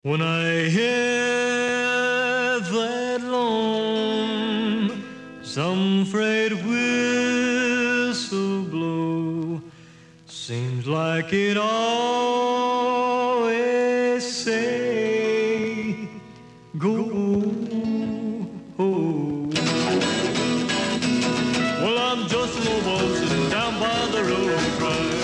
When I hear that lonesome freight whistle blow, seems like it always say, go home. Well, I'm just an old boy sitting down by the railroad track,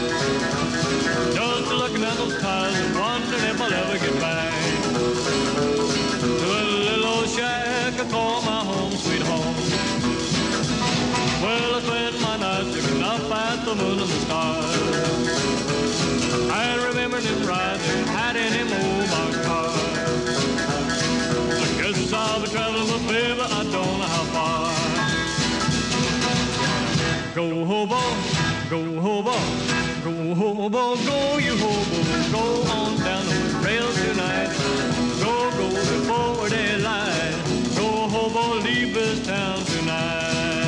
just looking at those tires and wondering if I'll ever get back to a little old shack I call my home, sweet home. Well, I spend my nights looking up at the moon and the stars, and remembering him riding had in him old boxcar. I guess I'll be traveling, but baby, I don't know how far. Go hobo, go hobo, go hobo, go you hobo, go on down the rail tonight. Go, go before daylight. Go hobo, leave this town tonight.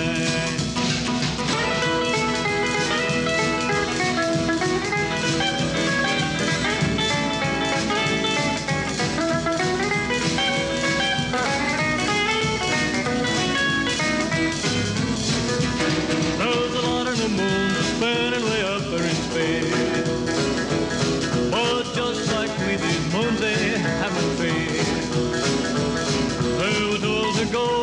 There's a lot of the moon spinning way up there in space, but just like me, these moons they haven't faded. There was years ago